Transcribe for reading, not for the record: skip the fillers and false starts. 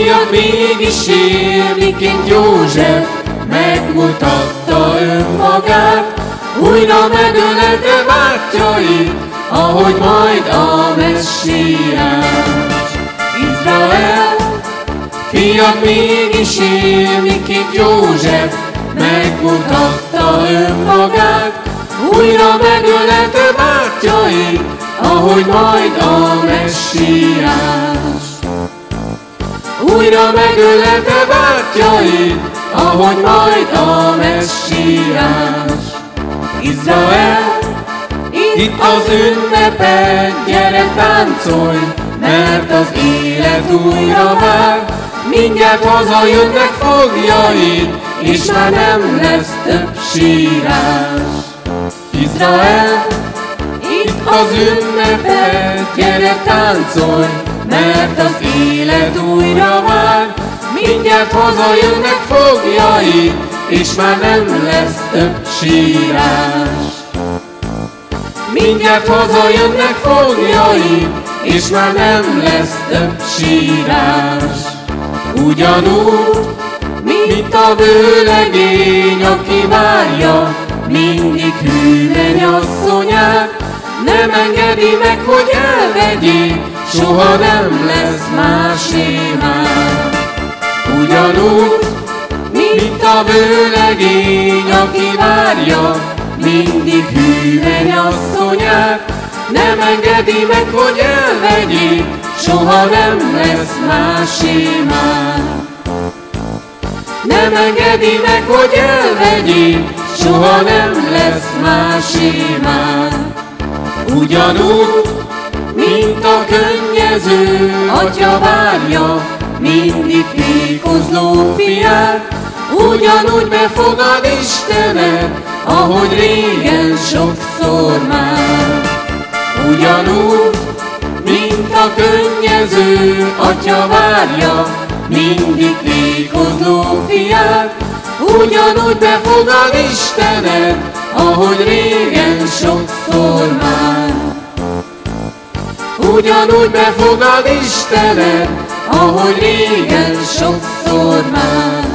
fiad mégis él, miként József megmutatta önmagát. Újra megölelte bátyjait, ahogy majd a Messiás. Izrael, fiad mégis él, miként József megmutatta önmagát. Újra megölelte bátyjait, ahogy majd a Messiás. Újra megölelte bátyjait, ahogy majd a Messiás. Izrael, itt az ünnepet, gyere táncolj, mert az élet újra vár. Mindjárt hazajönnek fogjaid, és már nem lesz több sírás. Izrael, itt az ünnepet, gyere táncolj, mert az élet újra vár. Mindjárt hazajönnek fogjaid, és már nem lesz több sírás. Mindjárt hazajönnek fogjaid, és már nem lesz több sírás. Ugyanúgy, mint a vőlegény, aki várja mindig hű mennyasszonyát, nem engedi meg, hogy elvegyék, soha nem lesz másé már. Ugyanúgy, mint a vőlegény, aki várja mindig hű mennyasszonyát, nem engedi meg, hogy elvegyék, soha nem lesz másé már. Nem engedi meg, hogy elvegyék, soha nem lesz másé már. Ugyanúgy, mint a könnyező atya várja mindig tékozló fiát, ugyanúgy befogad Istenet, ahogy régen sokszor már. Ugyanúgy, mint a könnyező atya várja mindig tékozló fiát, ugyanúgy befogad Istenet, ahogy régen sokszor már. Ugyanúgy befogad Istenet, ahogy régen sokszor már.